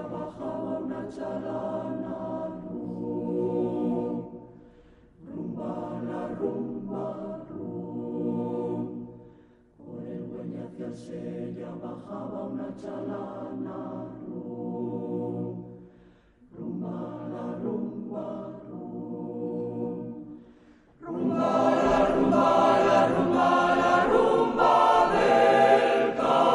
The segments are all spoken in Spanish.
bajaba una chalana, rumba la rumba, por el Güeñe hacia el Sella bajaba una chalana, rumba la rumba, rumba la rumba, la rumba, la rumba del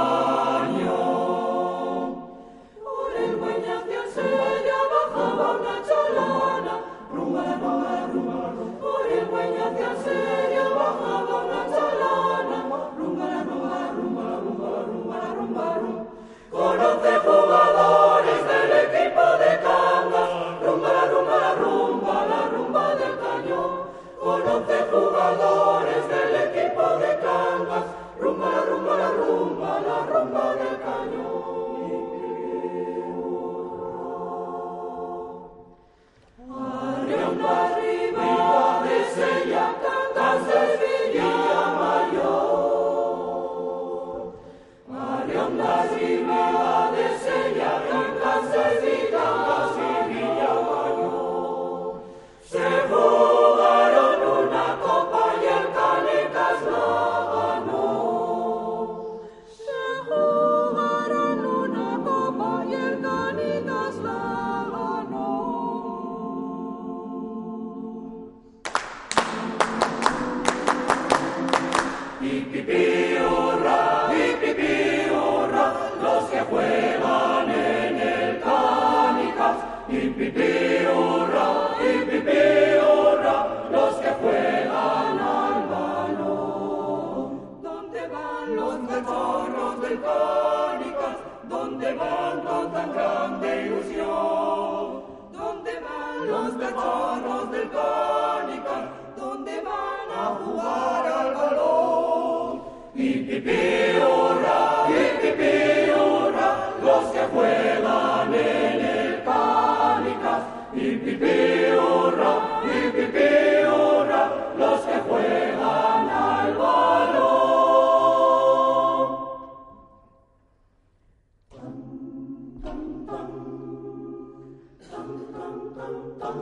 cañón. Por el Güeñe hacia el Sella bajaba una chalana, rumba la rumba, la rumba, por el Güeñe hacia el Sella bajaba una chalana, rumba la rumba, la rumba, la rumba, la rumba, la rumba, con 11 jugadores del equipo de Cangas, rumba la rumba, la rumba, la rumba del cañón. Con 11 jugadores del equipo de Cangas, rumba la rumba, la rumba, la rumba del cañón. Arriba, arriba de Sella, Cangas de Villa Mayor. Arriba, arriba de Sella, Cangas de Villa Mayor. Se jugaron una copa y el Canicas la ganó. Se jugaron una copa y el Canicas la ganó. Hipipi hurra, los que juegan en el Canicas. Hipipi hurra, los que juegan al balón. ¿Dónde van los cachorros del Canicas? ¿Dónde van con tan grande ilusión? ¿Dónde van los cachorros del Canicas? ¿Dónde van a jugar al balón? Hipipi hurra, los que juegan en el Canicas. Hipipi hurra, los que juegan al balón. Tan, tan, tan, tan, tan, tan, tan.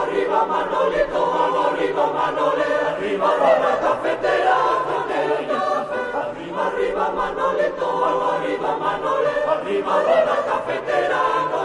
arriba Manolito, arriba Manole, arriba la cafetera, arriba Manolito, arriba Manole, arriba la cafetera.